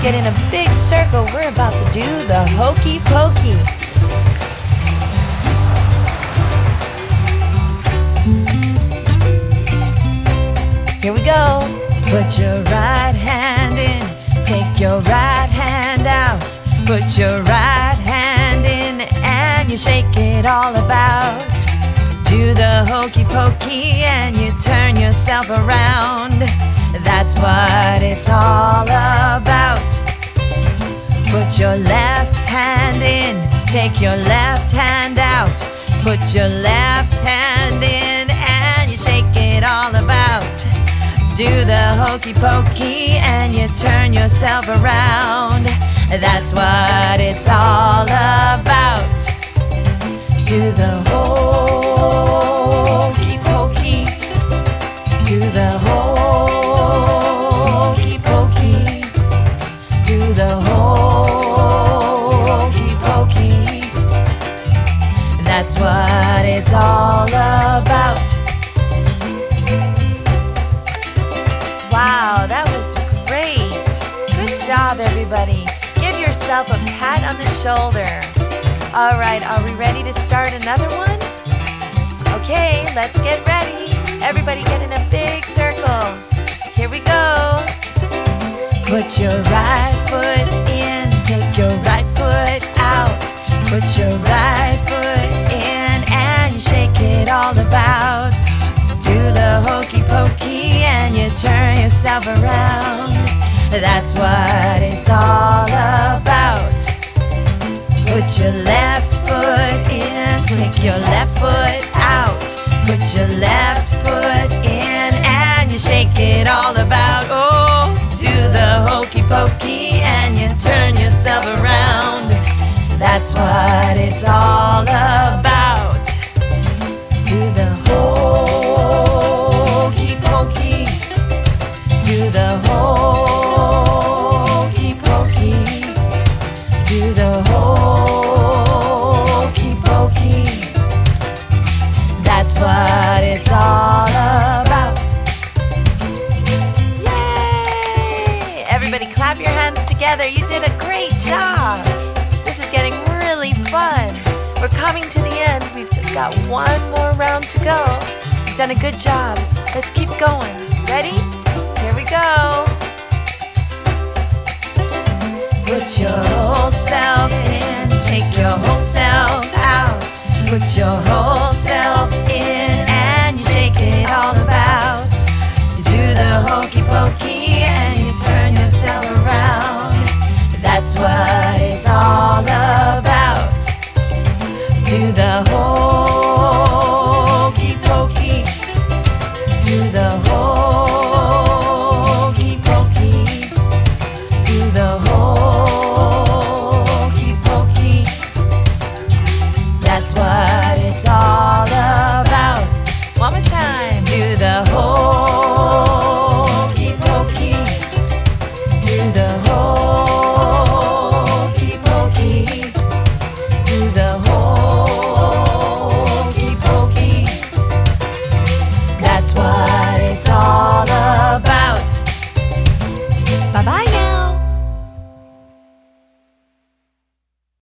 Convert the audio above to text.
get in a big circle. We're about to do the hokey pokey. Here we go. Put your right hand in, take your right hand out. Put your right hand in and you shake it all about. Do the hokey pokey and you turn yourself around. That's what it's all about. Put your left hand in, take your left hand out. Put your left hand in and you shake it all about. Do the hokey pokey and you turn yourself around. That's what it's all about. Do the hokey pokey. Do the hokey pokey. Do the hokey pokey. That's what it's all about. Wow, that was great. Good job, everybody. Give yourself a pat on the shoulder. All right, are we ready to start another one? Okay, let's get ready. Everybody get in a big circle. Here we go. Put your right foot in, take your right foot out. Put your right foot in and you shake it all about. Do the hokey pokey and you turn yourself around. That's what it's all about. Put your left foot in, take your left foot out. Put your left foot in and you shake it all about. Oh, do the hokey pokey and you turn yourself around. That's what it's all about. Do the hokey pokey. Do the hokey pokey. Do the hokey pokey. That's what it's all about. Yay! Everybody clap your hands together. You did a great job. This is getting really fun. We're coming to the end. We've just got one more round to go. You've done a good job. Let's keep going. Ready? Here we go. Put your whole self in, take your whole self out. Put your whole self in and you shake it all about. You do the hokey pokey and you turn yourself around. That's what